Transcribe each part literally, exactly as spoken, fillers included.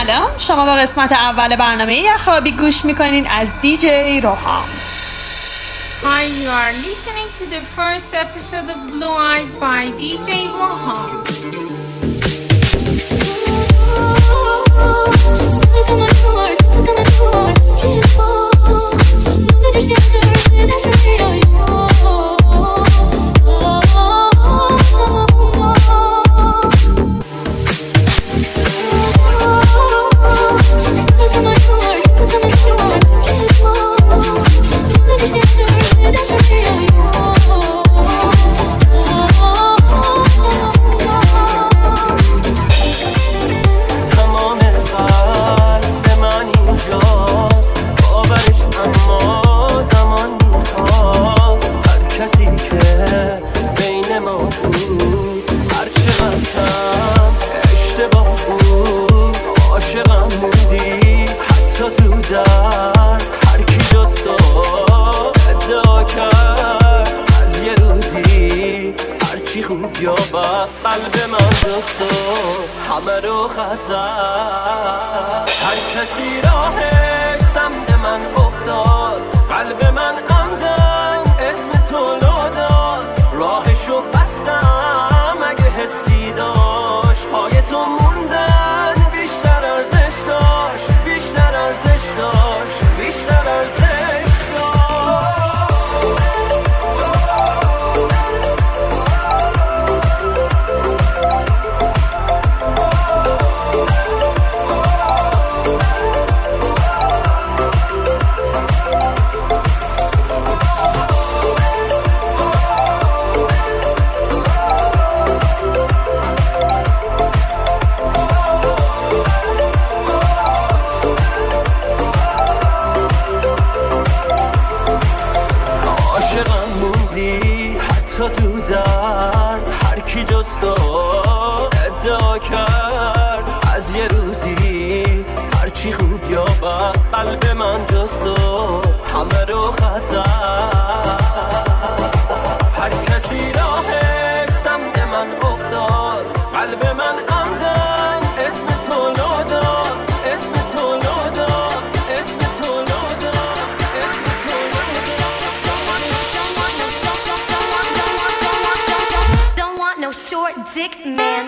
سلام، شما به قسمت اول برنامه یخابی گوش میکنین از دیجی روحام. Hi, you are listening to the first episode of Blue Eyes by دیجی روحام. همه رو خطر هر کسی راهش سمت من افتاد قلب من عمدن اسم تو لو داد راهشو بستم اگه حسی داشت پای تو موندن بیشتر ارزش داشت بیشتر ارزش داشت بیشتر ارزش داشت تو تو درد هر کی جست ادعا کرد از یه روزی هرچی خوب یا بد قلب من جست همه رو خطر هر کسی راهش سمت من افتاد قلب من عمدن اسم تو لو داد اسم تو لو داد اسم تو لو داد اسم تو لو داد No short dick man.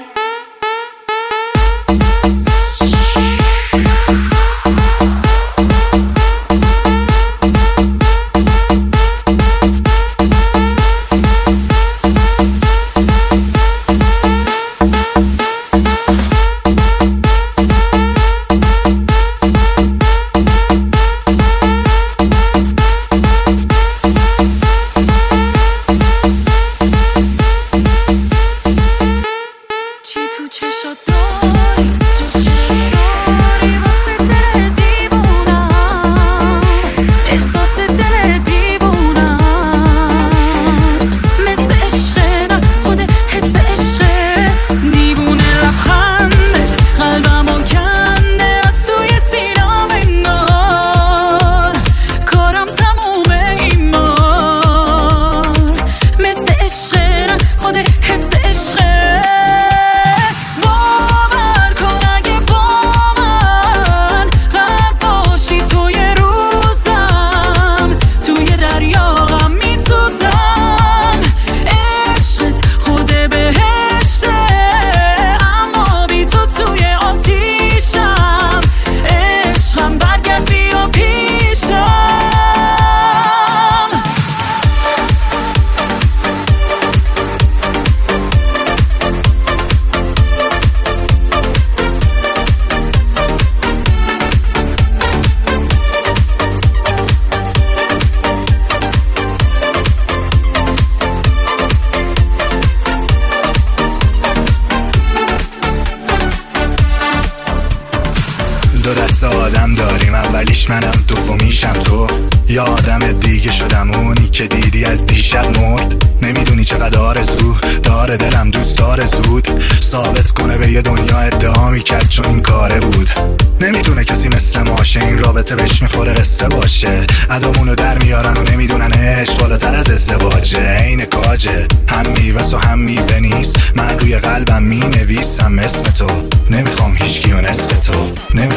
آدم داریم اولیش منم دومیشم تو یا آدم دیگه شدم اونی که دیدی از دیشب مرد نمیدونی چقدر آرزو داره دلم دوست داره زود ثابت کنه به یه دنیا ادعا میکرد چون این کاره بود نمیتونه کسی مثل ماشه این رابطه بهش میخوره قصه باشه ادامونو در میارن و نمیدونن عشق بالاتر از ازدواجه این کاجه هم میوس و هم میوه نیست من روی قلبم مینویسم اسم تو نمیخوام هیچکی و نصف تو نمی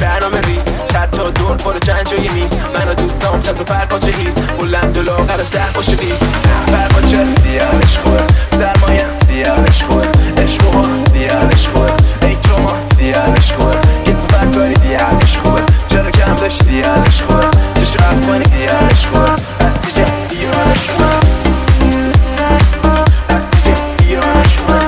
برنامه ریز خط تا دور پر چند جایی نیست من و دوستام چند تا فرقا چه هیست بلند و لاغر از ده باشه بیست فرقا چه زیادش خوبه سرمایه زیادش خوبه عشق و زیادش خوبه ای تو ما زیادش خوبه یه صفت کاری زیادش خوبه چرا کم داشت زیادش خوبه چشم افغانی زیادش خوبه از سیجه بیارش خوبه از سیجه بیارش خوبه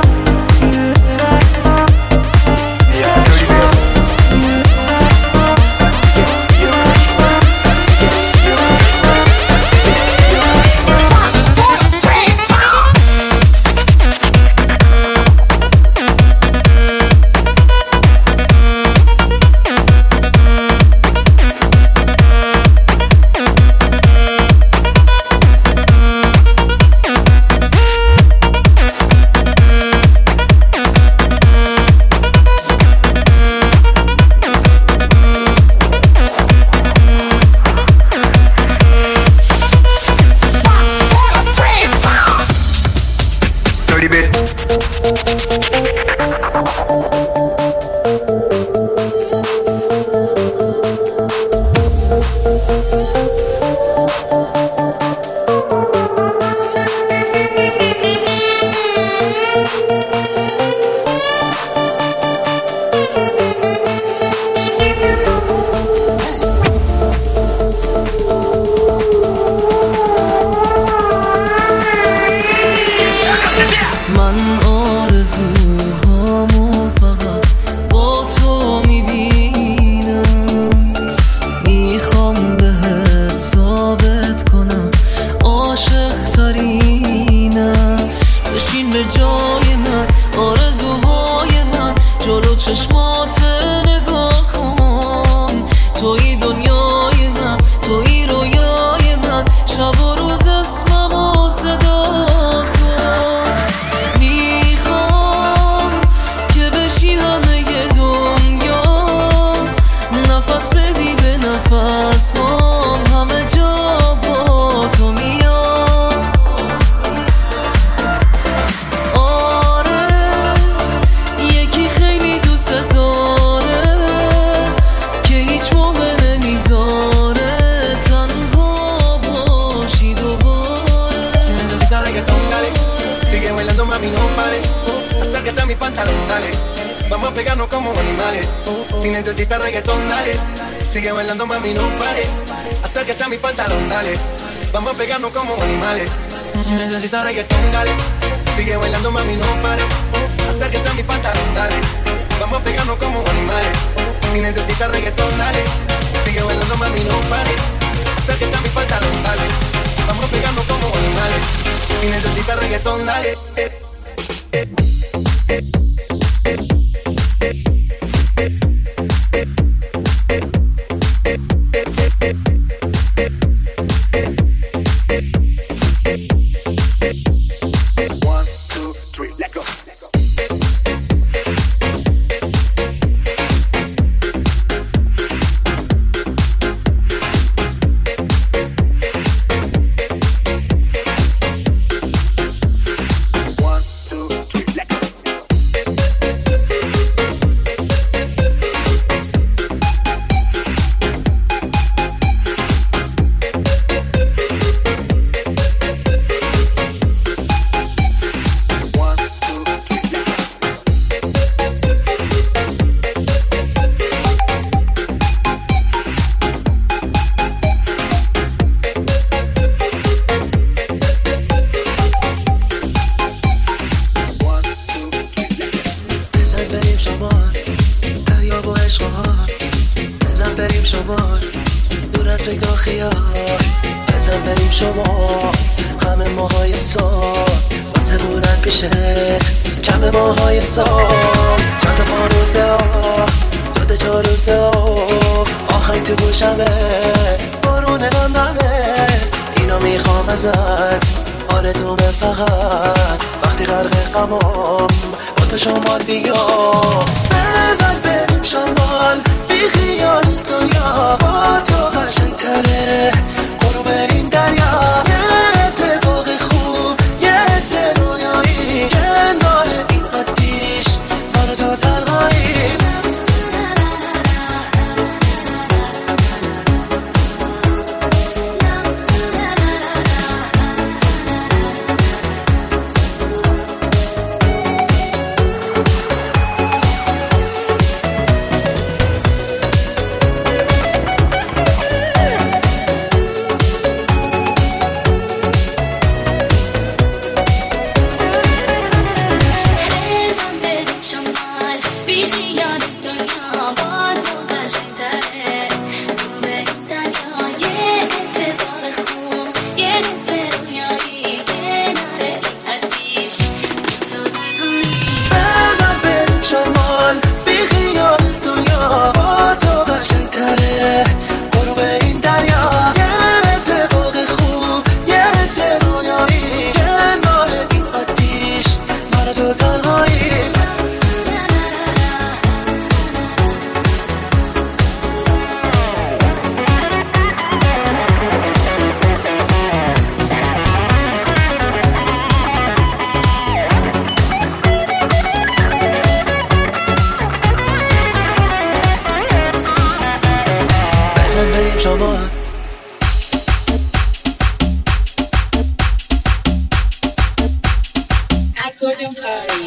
نکنیم پری.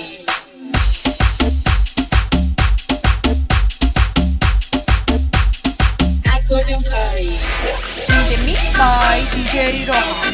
نکنیم پری. In the mix by دی جی روحان.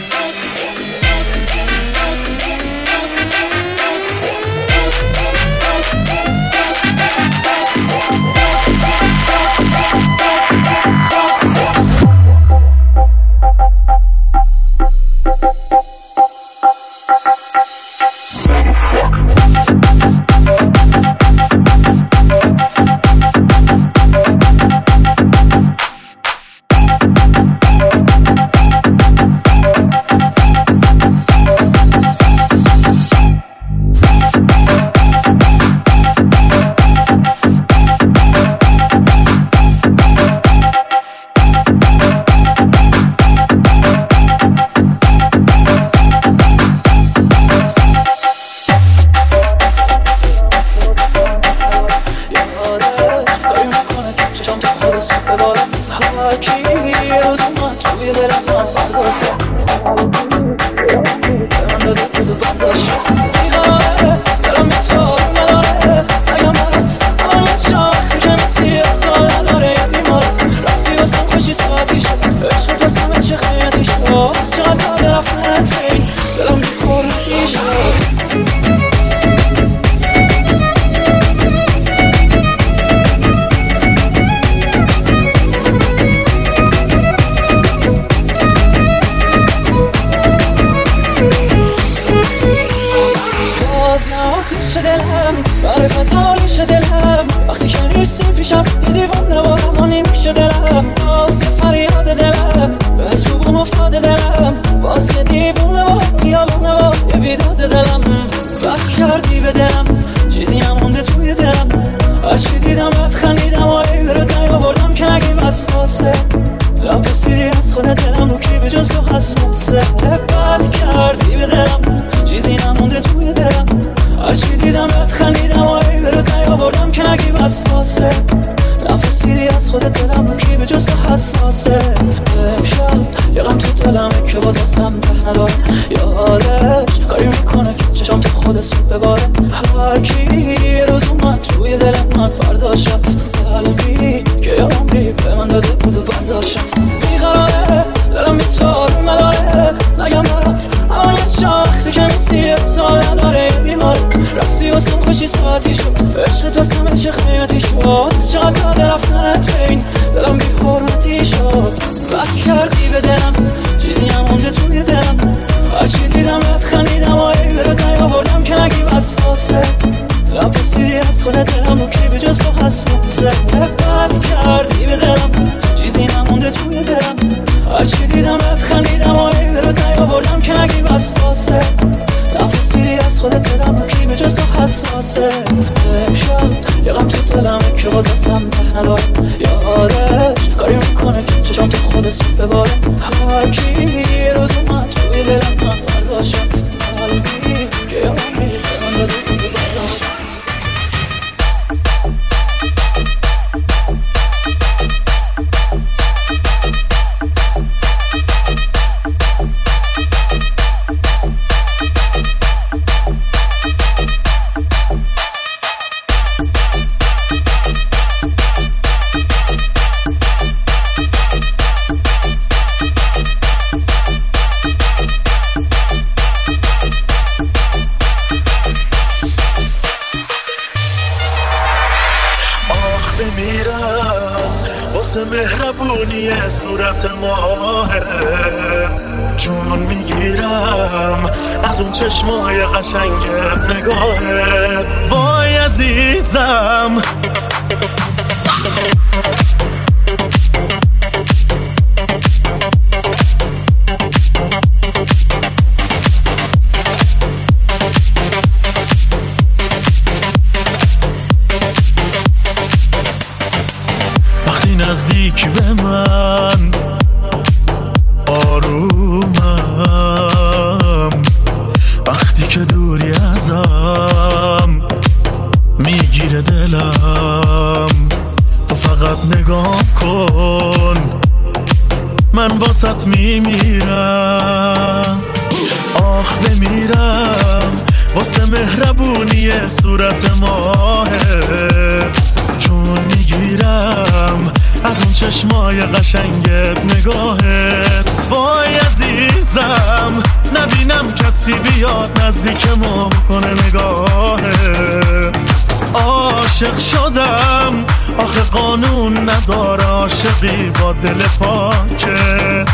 چشمای قشنگت نگاهت وای عزیزم وقتی نزدیک به من آرومم، وقتی که دوری ازم میگیره دلم، تو فقط نگاه کن من واسط میمیرم. آخ بمیرم واسه مهربونی صورت ماهه، چون میگیرم از اون چشمای قشنگت نگاهت. وای عزیزم نبینم کسی بیاد نزدیکمو کنه نگاهت. عاشق شدم آخه قانون نداره، عاشقی با دل پاکه.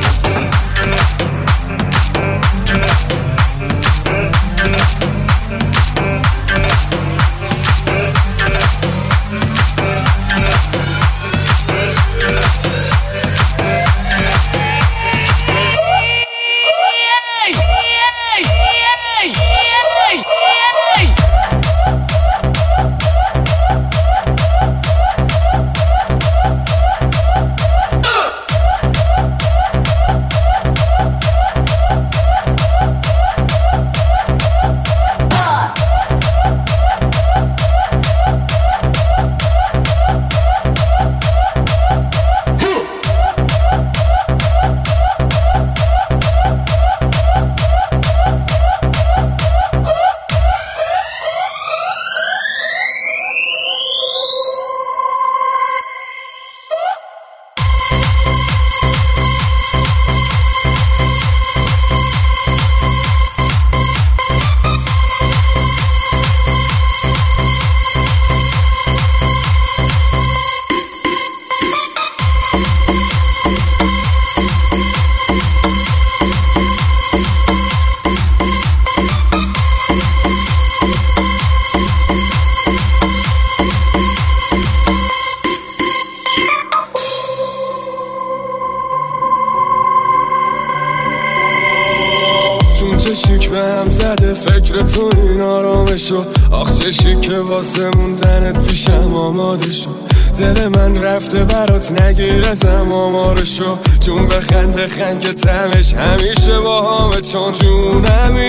فکر تو این آرامشو، آخ چشی که واسه موندنت پیشم آماده شو. دل من رفته برات نگیر ازم آمارشو، چون بخند بخند که تمش همیشه با همه. چون جونمی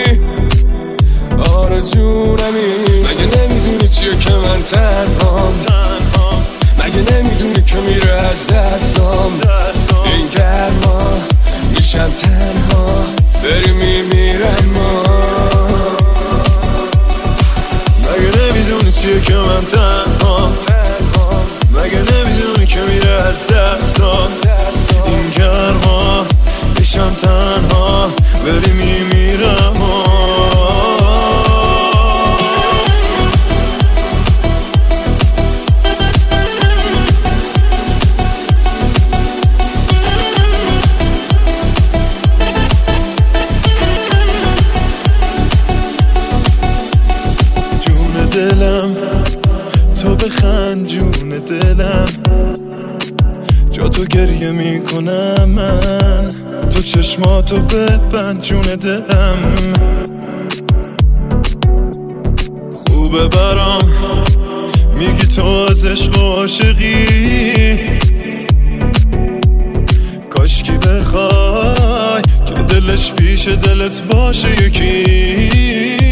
آره جونمی، مگه نمیدونی چیه که من تنهام؟ مگه نمیدونی که میره از دستام این گرما؟ میشم تنها بری میمیرم ما. مگه نمیدونی چیه که من تنها؟ مگه نمیدونی که میره از دستام این گرما؟ میشم تنها بری میمیرم دلم تو بخند جون دلم، جا تو گریه میکنم من، تو چشماتو ببند جون دلم. خوبه برام میگی تو از عشق و عاشقی، کاشکی بخوای که دلش پیش دلت باشه یکی.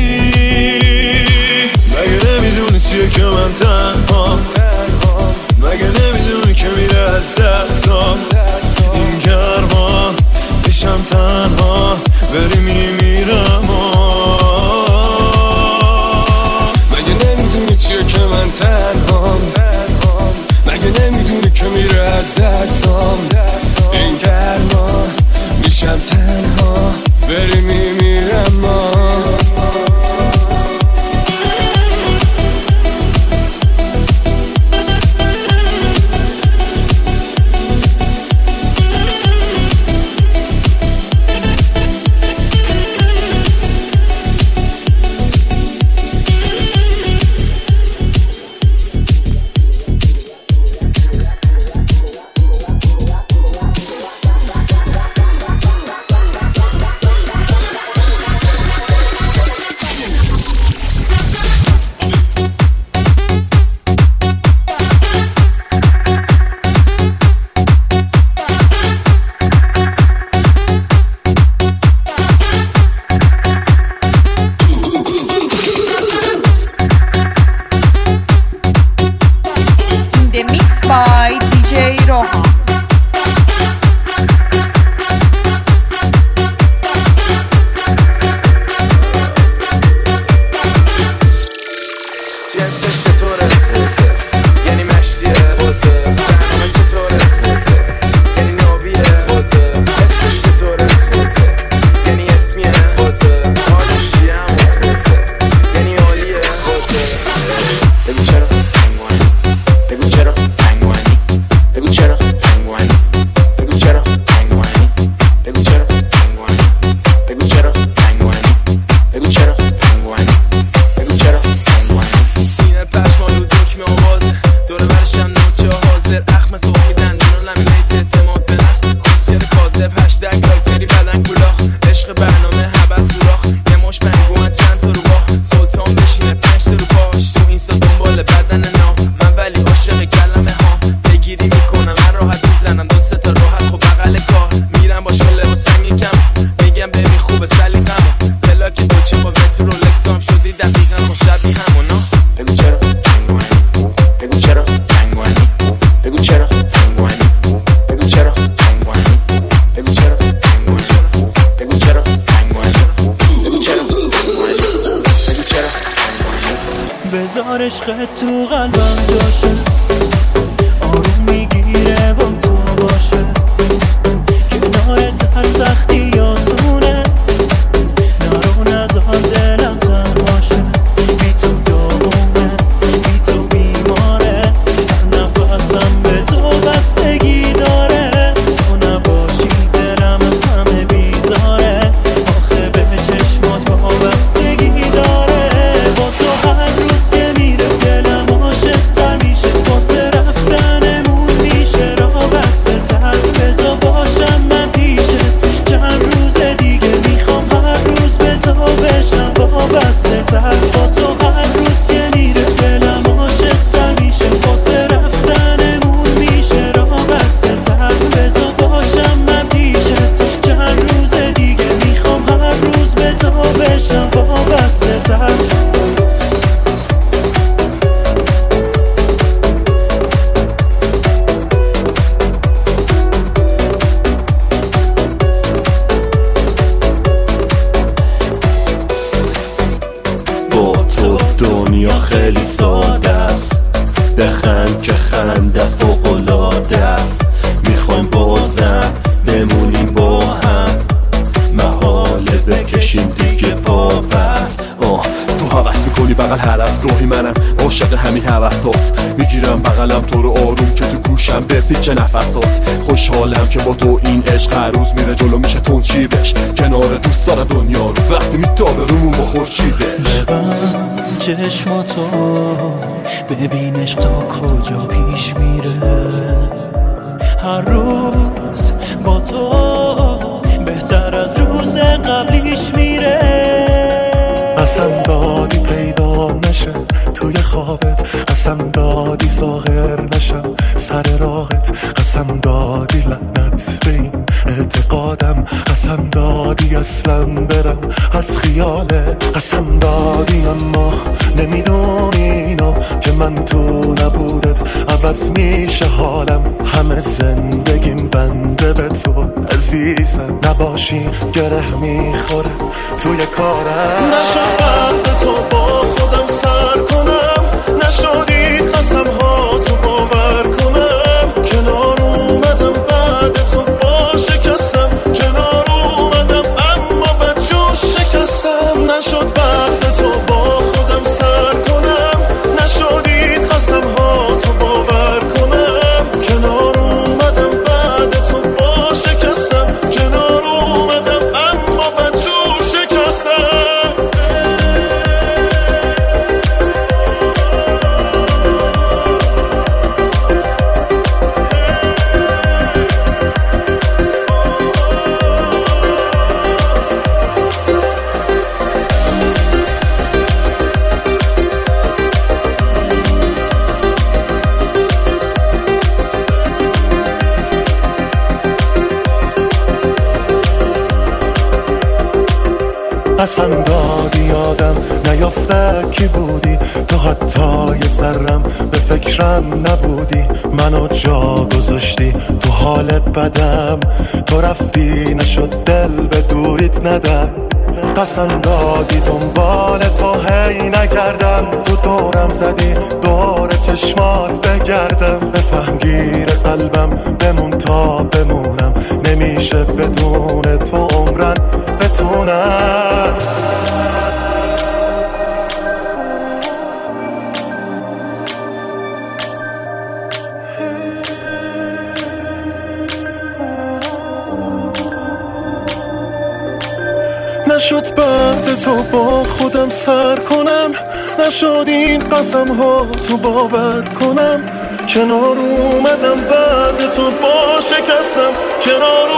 مگه نمیدونی چیه که من تنها؟ مگه نمیدونی که میره از دستام این گرما؟ میشم تنها بری میمیرم. مگه نمیدونی چیه که من تنها؟ مگه نمیدونی که میره از دستام این گرما؟ میشم تنها بری میمیرم. عشقت تو قلبم جاشه، آروم میگیره با تو باشه، کنارت هر سختی آسونه، نرو نزار دلم تنهاشه، بی تو داغونه، بی تو بیماره، هر نفسم به تو بستگی داره، تو نباشی دلم از همه بیزاره، آخه به چشمات وابستگی داره، با تو هر روز که میره دلم عاشق‌تر میشه، واسه رفتنمون میشه راه بسته تر، بذار باشم من پیشت چند روز دیگه، میخوام هر روز به تو بشم وابسته تر، با تو هر روز که میره دلم عاشق‌تر میشه، واسه رفتنمون میشه راه بسته تر، بذار باشم من پیشت چند روز دیگه، میخوام هر روز به تو بشم وابسته تر. با تو دنیا خیلی ساده است، بخند که خنده فوق‌العاده است، میخوایم بازم بمونیم با هم، محاله بکشیم دیگه پا بس. آه تو حوث میکنی بغل هر از گاهی منم عاشق همین حوثات، میگیرم بغلم تو رو آروم که تو گوشم بپیچه نفسات، خوشحالم که با تو این عشق هر روز میره جلو میشه تنچیبش، کنار دوست دارم دنیا رو وقتی میتابه رومون با خورشیدش. ببند چشماتو ببینش تا کجا پیش میره، هر روز با تو بهتر از روز قبلیش میره، قسم دادی پیدا نشه توی خوابت، قسم دادی ظاهر نشم سر راهت، قسم دادی لعنت به این اعتقادم، قسم دادی اصلا برم از خیالت، قسم دادی اما نمیدونی اینو که من تو نبودت عوض میشه حالم، همه زندگیم بنده به تو عزیزم، نباشی گره میخوره توی کارم، نشد بعد تو با خودم سر کنم، نشدی قسم ها تو باور کنم، کنار اومدم بعد تو با شکستم، کنار اومدم اما بدجور شکستم، نشد بعد تو با خودم سر کنم، نشدی قسم ها تو باور کنم، کنار اومدم بعد تو با شکستم، کنار اومدم اما بدجور شکستم. قسم دادی یادم نیافته کی بودی، تو حتی یه سرم به فکرم نبودی، منو جا گذاشتی تو حالت بدم، تو رفتی نشد دل به دوریت ندم، قسم دادی دنبال تو هی نگردم، تو دورم زدی دور چشمات بگردم، بفهم گیر قلبم بمون تا بمونم، نمیشه بدون تو عمرن بتونم. نشد بعد تو با خودم سر کنم، نشد این قسم ها تو باور کنم، کنار اومدم بعد تو با شکستم، کنار